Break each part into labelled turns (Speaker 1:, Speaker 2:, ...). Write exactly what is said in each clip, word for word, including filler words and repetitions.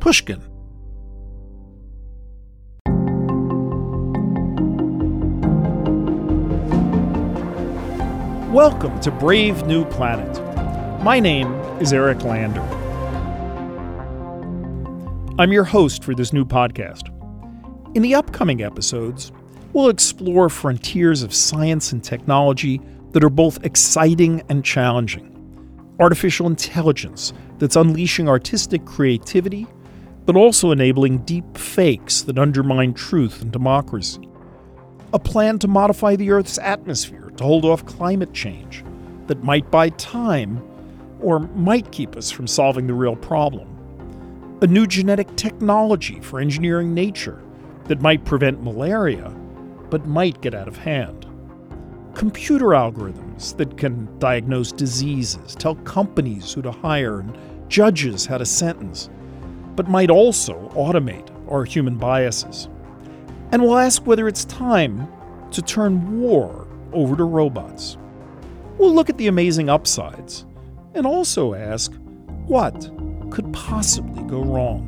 Speaker 1: Pushkin. Welcome to Brave New Planet. My name is Eric Lander. I'm your host for this new podcast. In the upcoming episodes, we'll explore frontiers of science and technology that are both exciting and challenging. Artificial intelligence that's unleashing artistic creativity, but also enabling deep fakes that undermine truth and democracy. A plan to modify the Earth's atmosphere to hold off climate change that might buy time or might keep us from solving the real problem. A new genetic technology for engineering nature that might prevent malaria, but might get out of hand. Computer algorithms that can diagnose diseases, tell companies who to hire, and judges how to sentence, but might also automate our human biases. And we'll ask whether it's time to turn war over to robots. We'll look at the amazing upsides and also ask what could possibly go wrong.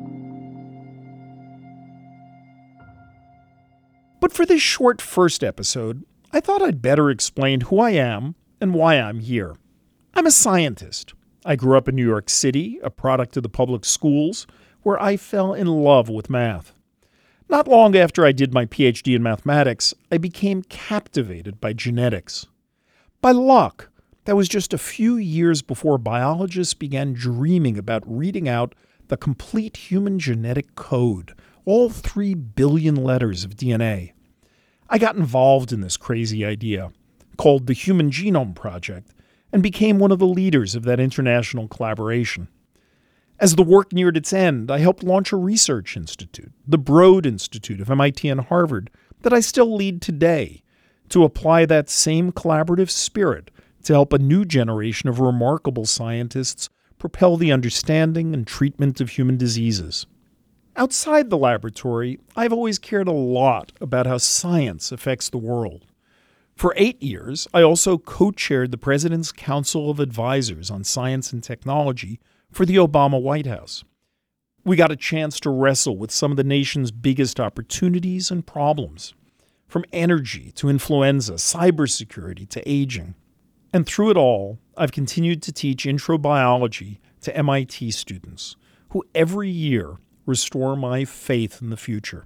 Speaker 1: But for this short first episode, I thought I'd better explain who I am and why I'm here. I'm a scientist. I grew up in New York City, a product of the public schools, where I fell in love with math. Not long after I did my P H D in mathematics, I became captivated by genetics. By luck, that was just a few years before biologists began dreaming about reading out the complete human genetic code, all three billion letters of D N A. I got involved in this crazy idea, called the Human Genome Project, and became one of the leaders of that international collaboration. As the work neared its end, I helped launch a research institute, the Broad Institute of M I T and Harvard, that I still lead today, to apply that same collaborative spirit to help a new generation of remarkable scientists propel the understanding and treatment of human diseases. Outside the laboratory, I've always cared a lot about how science affects the world. For eight years, I also co-chaired the President's Council of Advisors on Science and Technology for the Obama White House. We got a chance to wrestle with some of the nation's biggest opportunities and problems, from energy to influenza, cybersecurity to aging. And through it all, I've continued to teach intro biology to M I T students, who every year restore my faith in the future.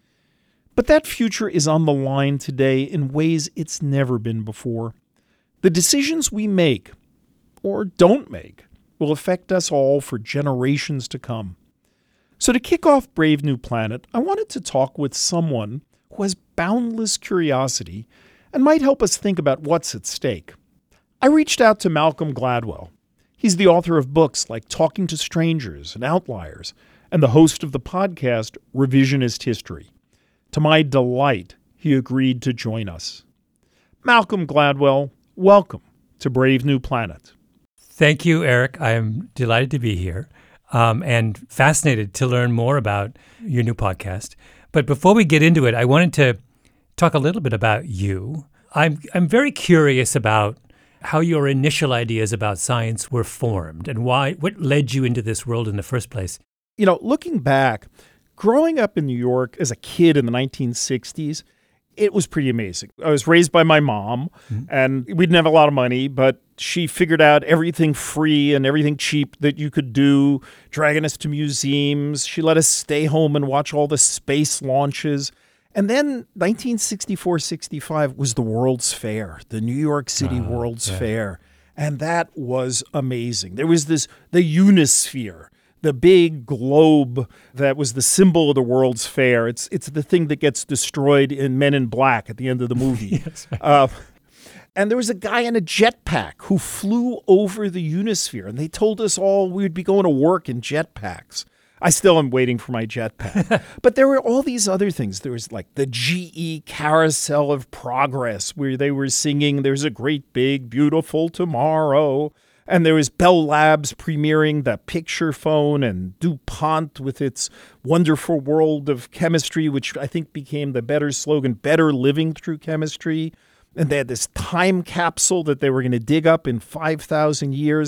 Speaker 1: But that future is on the line today in ways it's never been before. The decisions we make, or don't make, will affect us all for generations to come. So to kick off Brave New Planet, I wanted to talk with someone who has boundless curiosity and might help us think about what's at stake. I reached out to Malcolm Gladwell. He's the author of books like Talking to Strangers and Outliers, and the host of the podcast Revisionist History. To my delight, he agreed to join us. Malcolm Gladwell, welcome to Brave New Planet.
Speaker 2: Thank you, Eric. I am delighted to be here um, and fascinated to learn more about your new podcast. But before we get into it, I wanted to talk a little bit about you. I'm I'm very curious about how your initial ideas about science were formed and why what led you into this world in the first place.
Speaker 1: You know, looking back, growing up in New York as a kid in the nineteen sixties, it was pretty amazing. I was raised by my mom, mm-hmm. and we didn't have a lot of money, but she figured out everything free and everything cheap that you could do, dragging us to museums. She let us stay home and watch all the space launches. And then nineteen sixty-four sixty-five was the World's Fair, the New York City uh, World's yeah. Fair. And that was amazing. There was this, the Unisphere, the big globe that was the symbol of the World's Fair. It's it's the thing that gets destroyed in Men in Black at the end of the movie.
Speaker 2: yes, right.
Speaker 1: uh, and there was a guy in a jetpack who flew over the Unisphere, and they told us all we would be going to work in jetpacks. I still am waiting for my jetpack. But there were all these other things. There was like the G E Carousel of Progress, where they were singing, "There's a great big beautiful tomorrow." And there was Bell Labs premiering the picture phone, and DuPont with its wonderful world of chemistry, which I think became the better slogan, better living through chemistry. And they had this time capsule that they were going to dig up in five thousand years.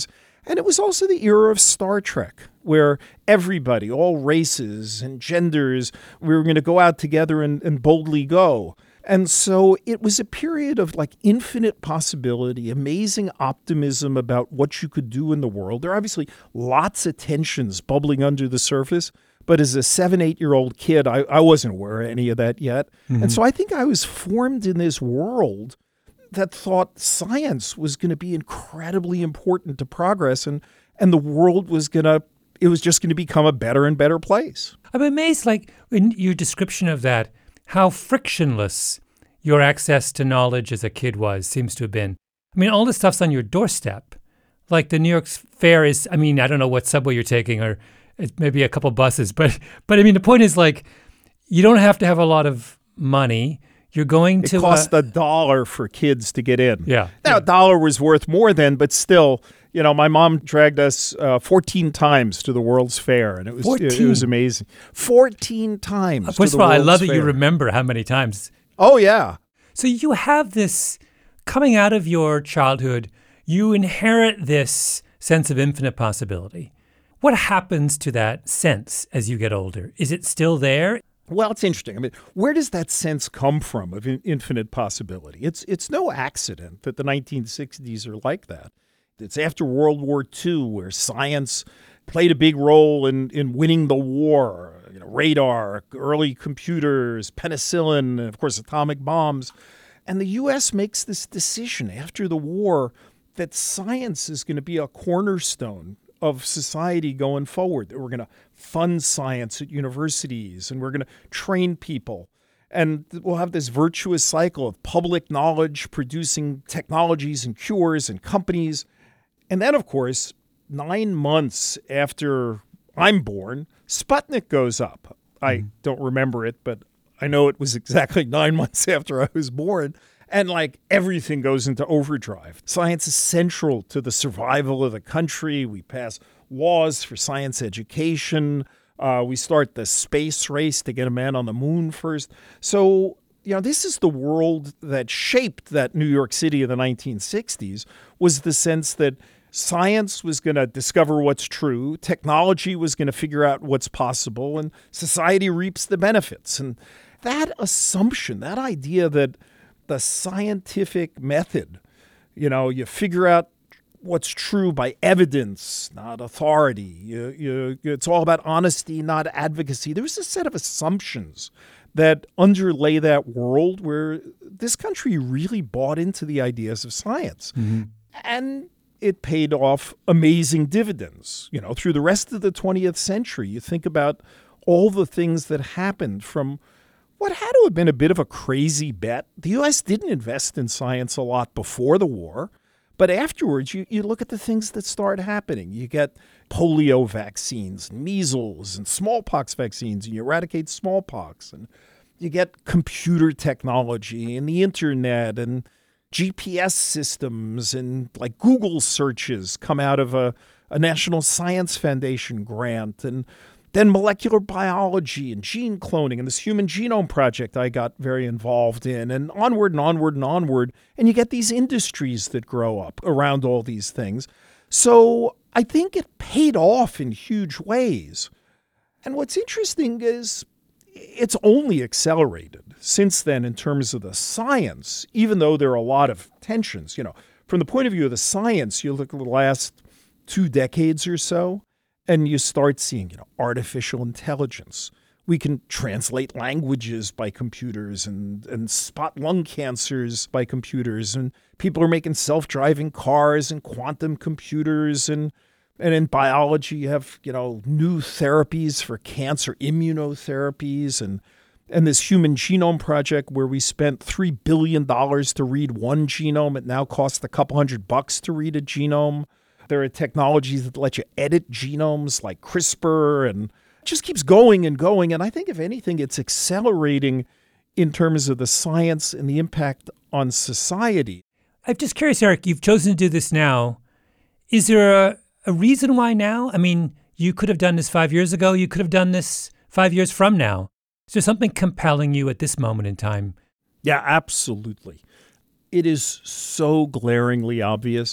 Speaker 1: And it was also the era of Star Trek, where everybody, all races and genders, we were going to go out together and, and boldly go. And so it was a period of like infinite possibility, amazing optimism about what you could do in the world. There are obviously lots of tensions bubbling under the surface, but as a seven, eight-year-old kid, I, I wasn't aware of any of that yet. Mm-hmm. And so I think I was formed in this world that thought science was going to be incredibly important to progress, and and the world was going to, it was just going to become a better and better place.
Speaker 2: I'm amazed, like, in your description of that, how frictionless your access to knowledge as a kid was, seems to have been. I mean, all this stuff's on your doorstep. Like the New York Fair is, I mean, I don't know what subway you're taking, or it's maybe a couple buses, but, but I mean, the point is, like, you don't have to have a lot of money. You're going to...
Speaker 1: It cost uh, a dollar for kids to get in.
Speaker 2: Yeah.
Speaker 1: Now,
Speaker 2: yeah.
Speaker 1: a dollar was worth more then, but still, you know, my mom dragged us uh, fourteen times to the World's Fair, and it was it, it was amazing. fourteen times
Speaker 2: First
Speaker 1: to the
Speaker 2: of all,
Speaker 1: World's
Speaker 2: I love
Speaker 1: Fair.
Speaker 2: that you remember how many times.
Speaker 1: Oh, yeah.
Speaker 2: So you have this, coming out of your childhood, you inherit this sense of infinite possibility. What happens to that sense as you get older? Is it still there?
Speaker 1: Well, it's interesting. I mean, where does that sense come from of in- infinite possibility? It's it's no accident that the nineteen sixties are like that. It's after World War Two, where science played a big role in, in winning the war. You know, radar, early computers, penicillin, and of course, atomic bombs. And the U S makes this decision after the war that science is going to be a cornerstone of society going forward, that we're going to fund science at universities and we're going to train people. And we'll have this virtuous cycle of public knowledge producing technologies and cures and companies. And then, of course, nine months after I'm born, Sputnik goes up. Mm-hmm. I don't remember it, but I know it was exactly nine months after I was born. And like everything goes into overdrive. Science is central to the survival of the country. We pass laws for science education. Uh, we start the space race to get a man on the moon first. So, you know, this is the world that shaped that New York City of the nineteen sixties, was the sense that science was going to discover what's true, technology was going to figure out what's possible, and society reaps the benefits. And that assumption, that idea that the scientific method, you know, you figure out what's true by evidence, not authority. You, you, it's all about honesty, not advocacy. There was a set of assumptions that underlay that world where this country really bought into the ideas of science. Mm-hmm. And it paid off amazing dividends. You know, through the rest of the twentieth century, you think about all the things that happened from what had to have been a bit of a crazy bet. The U S didn't invest in science a lot before the war, but afterwards, you, you look at the things that start happening. You get polio vaccines, measles, and smallpox vaccines, and you eradicate smallpox. And you get computer technology and the internet and G P S systems, and like Google searches come out of a, a National Science Foundation grant. And then molecular biology and gene cloning and this Human Genome Project I got very involved in, and onward and onward and onward. And you get these industries that grow up around all these things. So I think it paid off in huge ways. And what's interesting is it's only accelerated since then in terms of the science, even though there are a lot of tensions. You know, from the point of view of the science, you look at the last two decades or so, and you start seeing, you know, artificial intelligence. We can translate languages by computers and, and spot lung cancers by computers. And people are making self-driving cars and quantum computers. And, and in biology, you have, you know, new therapies for cancer, immunotherapies. And, and this Human Genome Project where we spent three billion dollars to read one genome. It now costs a couple hundred bucks to read a genome. There are technologies that let you edit genomes like CRISPR, and it just keeps going and going. And I think, if anything, it's accelerating in terms of the science and the impact on society.
Speaker 2: I'm just curious, Eric, you've chosen to do this now. Is there a, a reason why now? I mean, you could have done this five years ago. You could have done this five years from now. Is there something compelling you at this moment in time?
Speaker 1: Yeah, absolutely. It is so glaringly obvious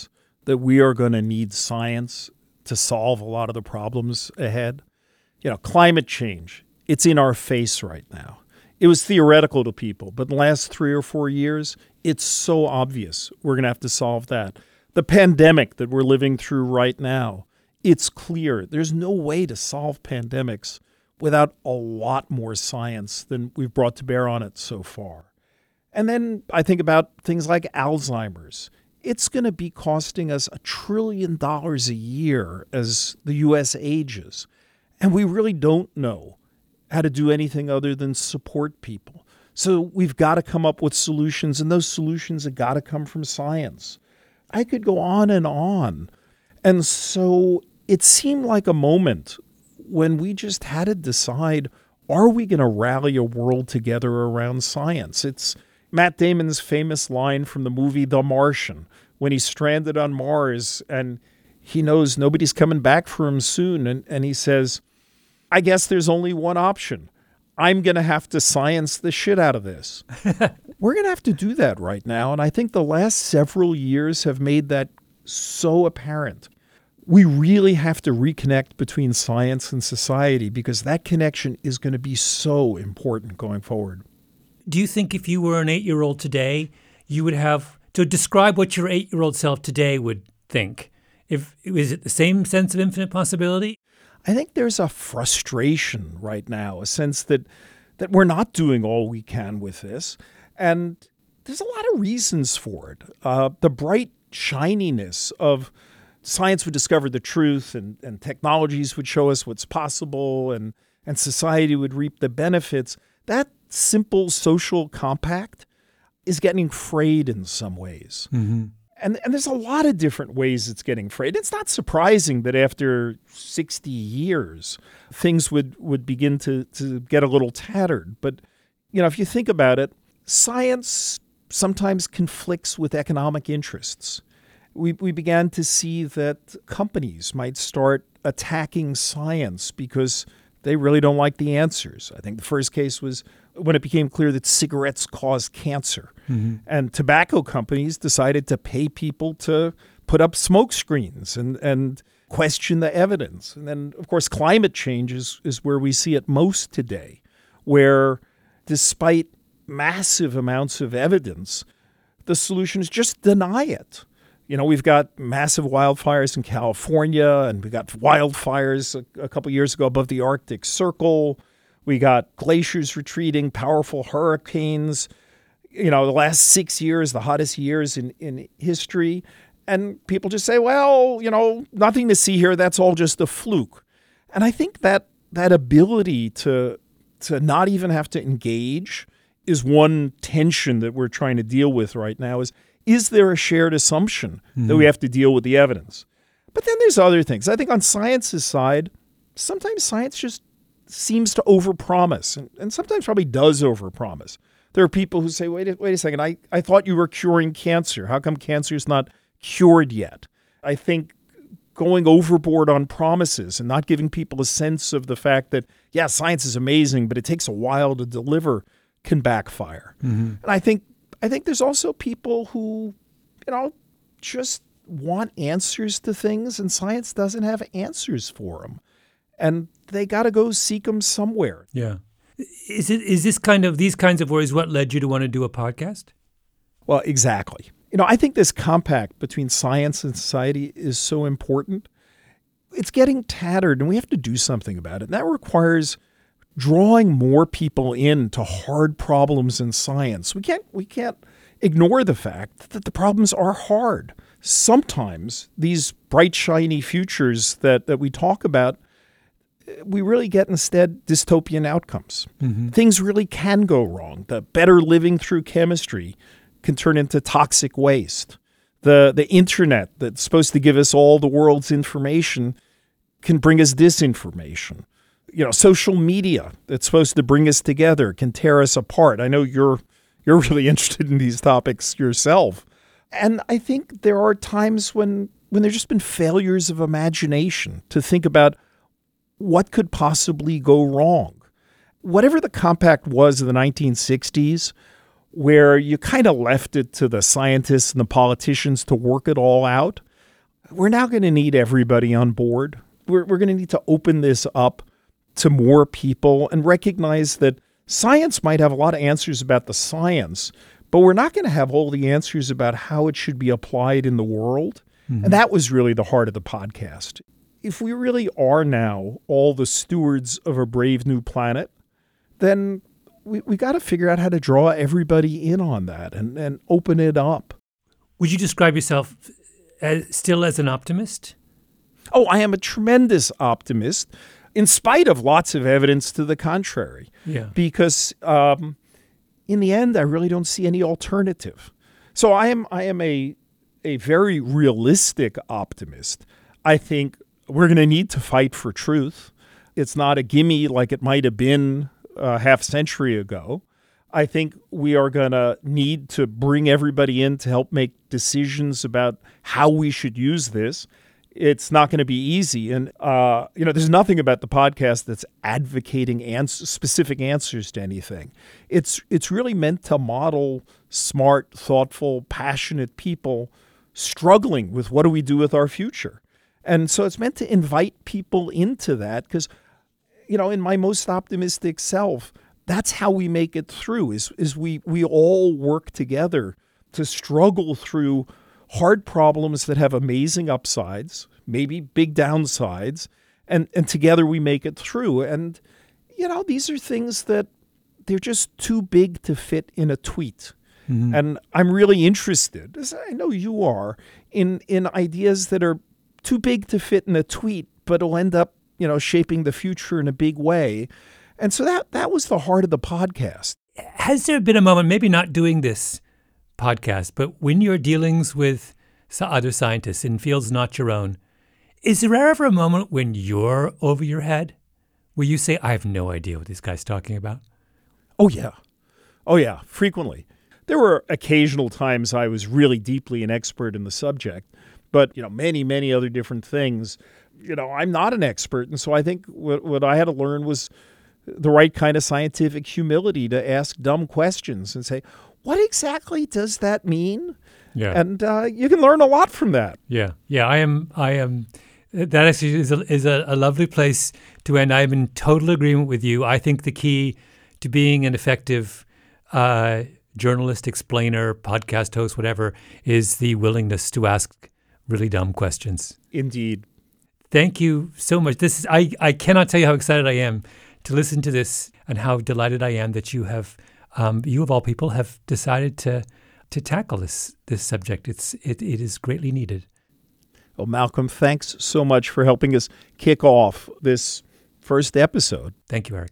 Speaker 1: that we are going to need science to solve a lot of the problems ahead. You know, climate change, it's in our face right now. It was theoretical to people, but in the last three or four years, it's so obvious we're going to have to solve that. The pandemic that we're living through right now, it's clear there's no way to solve pandemics without a lot more science than we've brought to bear on it so far. And then I think about things like Alzheimer's. It's going to be costing us a trillion dollars a year as the U S ages. And we really don't know how to do anything other than support people. So we've got to come up with solutions, and those solutions have got to come from science. I could go on and on. And so it seemed like a moment when we just had to decide, are we going to rally a world together around science? It's Matt Damon's famous line from the movie The Martian, when he's stranded on Mars and he knows nobody's coming back for him soon. And, and he says, I guess there's only one option. I'm going to have to science the shit out of this. We're going to have to do that right now. And I think the last several years have made that so apparent. We really have to reconnect between science and society because that connection is going to be so important going forward.
Speaker 2: Do you think if you were an eight-year-old today, you would have to describe what your eight-year-old self today would think? If is it the same sense of infinite possibility?
Speaker 1: I think there's a frustration right now, a sense that that we're not doing all we can with this. And there's a lot of reasons for it. Uh, the bright shininess of science would discover the truth and, and technologies would show us what's possible and, and society would reap the benefits. That simple social compact is getting frayed in some ways. Mm-hmm. And, and there's a lot of different ways it's getting frayed. It's not surprising that after sixty years, things would, would begin to, to get a little tattered. But, you know, if you think about it, science sometimes conflicts with economic interests. We, we began to see that companies might start attacking science because they really don't like the answers. I think the first case was when it became clear that cigarettes cause cancer. Mm-hmm. And tobacco companies decided to pay people to put up smoke screens and, and question the evidence. And then, of course, climate change is, is where we see it most today, where despite massive amounts of evidence, the solution is just deny it. You know, we've got massive wildfires in California, and we got wildfires a, a couple years ago above the Arctic Circle. We got glaciers retreating, powerful hurricanes. You know, the last six years, the hottest years in, in history. And people just say, well, you know, nothing to see here. That's all just a fluke. And I think that that ability to to not even have to engage is one tension that we're trying to deal with right now is, is there a shared assumption mm-hmm. that we have to deal with the evidence? But then there's other things. I think on science's side, sometimes science just seems to overpromise and, and sometimes probably does overpromise. There are people who say, wait a, wait a second, I, I thought you were curing cancer. How come cancer is not cured yet? I think going overboard on promises and not giving people a sense of the fact that, yeah, science is amazing, but it takes a while to deliver can backfire. Mm-hmm. And I think I think there's also people who, you know, just want answers to things, and science doesn't have answers for them. And they got to go seek them somewhere.
Speaker 2: Yeah. Is it is this kind of these kinds of worries what led you to want to do a podcast?
Speaker 1: Well, exactly. You know, I think this compact between science and society is so important. It's getting tattered, and we have to do something about it. And that requires drawing more people into hard problems in science. We can't we can't ignore the fact that the problems are hard. Sometimes these bright, shiny futures that, that we talk about, we really get instead dystopian outcomes. Mm-hmm. Things really can go wrong. The better living through chemistry can turn into toxic waste. The the internet that's supposed to give us all the world's information can bring us disinformation. You know, social media that's supposed to bring us together can tear us apart. I know you're you're really interested in these topics yourself. And I think there are times when when there's just been failures of imagination to think about what could possibly go wrong. Whatever the compact was in the nineteen sixties, where you kind of left it to the scientists and the politicians to work it all out, we're now going to need everybody on board. We're, we're going to need to open this up to more people and recognize that science might have a lot of answers about the science, but we're not going to have all the answers about how it should be applied in the world. Mm-hmm. And that was really the heart of the podcast. If we really are now all the stewards of a brave new planet, then we, we got to figure out how to draw everybody in on that and, and open it up.
Speaker 2: Would you describe yourself as, still as an optimist?
Speaker 1: Oh, I am a tremendous optimist, in spite of lots of evidence to the contrary.
Speaker 2: Yeah.
Speaker 1: Because um, in the end, I really don't see any alternative. So I am I am a a very realistic optimist. I think we're going to need to fight for truth. It's not a gimme like it might have been a half century ago. I think we are going to need to bring everybody in to help make decisions about how we should use this. It's not going to be easy. And, uh, you know, there's nothing about the podcast that's advocating ans- specific answers to anything. It's it's really meant to model smart, thoughtful, passionate people struggling with what do we do with our future. And so it's meant to invite people into that because, you know, in my most optimistic self, that's how we make it through, is, is we, we all work together to struggle through hard problems that have amazing upsides, maybe big downsides, and, and together we make it through. And, you know, these are things that they're just too big to fit in a tweet. Mm-hmm. And I'm really interested, as I know you are, in, in ideas that are too big to fit in a tweet, but will end up, you know, shaping the future in a big way. And so that that was the heart of the podcast.
Speaker 2: Has there been a moment, maybe not doing this podcast, but when you're dealings with other scientists in fields not your own, is there ever a moment when you're over your head, where you say, I have no idea what this guy's talking about?
Speaker 1: Oh, yeah. Oh, yeah, frequently. There were occasional times I was really deeply an expert in the subject, but, you know, many, many other different things. You know, I'm not an expert, and so I think what, what I had to learn was the right kind of scientific humility to ask dumb questions and say, what exactly does that mean?
Speaker 2: Yeah.
Speaker 1: And uh, you can learn a lot from that.
Speaker 2: Yeah. Yeah. I am, I am, that actually is a, is a, a lovely place to end. I'm in total agreement with you. I think the key to being an effective uh, journalist, explainer, podcast host, whatever, is the willingness to ask really dumb questions.
Speaker 1: Indeed.
Speaker 2: Thank you so much. This is, I, I cannot tell you how excited I am to listen to this and how delighted I am that you have, um, you of all people, have decided to to tackle this this subject. It's it, it is greatly needed.
Speaker 1: Well, Malcolm, thanks so much for helping us kick off this first episode.
Speaker 2: Thank you, Eric.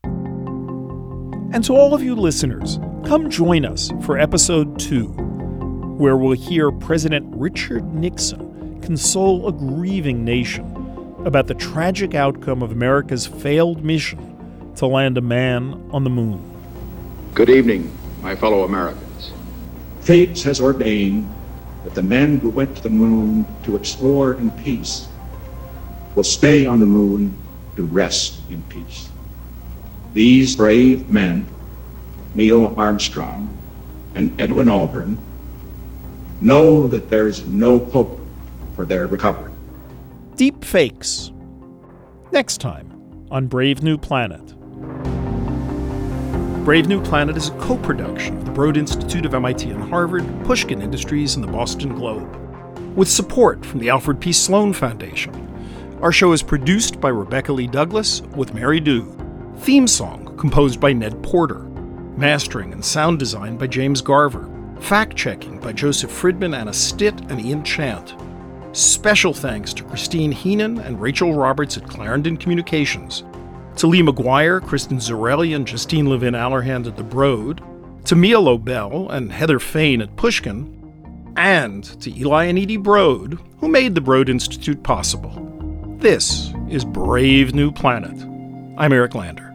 Speaker 1: And to all of you listeners, come join us for episode two, where we'll hear President Richard Nixon console a grieving nation about the tragic outcome of America's failed mission to land a man on the moon.
Speaker 3: Good evening, my fellow Americans.
Speaker 4: Fate has ordained that the men who went to the moon to explore in peace will stay on the moon to rest in peace. These brave men, Neil Armstrong and Edwin Aldrin, know that there is no hope for their recovery.
Speaker 1: Deep fakes. Next time on Brave New Planet. Brave New Planet is a co-production of the Broad Institute of M I T and Harvard, Pushkin Industries, and the Boston Globe, with support from the Alfred P. Sloan Foundation. Our show is produced by Rebecca Lee Douglas with Mary Dew. Theme song composed by Ned Porter. Mastering and sound design by James Garver. Fact-checking by Joseph Friedman, Anna Stitt, and Ian Chant. Special thanks to Christine Heenan and Rachel Roberts at Clarendon Communications, to Lee McGuire, Kristen Zarelli, and Justine Levin-Allerhand at The Broad, to Mia Lobel and Heather Fain at Pushkin, and to Eli and Edie Broad, who made the Broad Institute possible. This is Brave New Planet. I'm Eric Lander.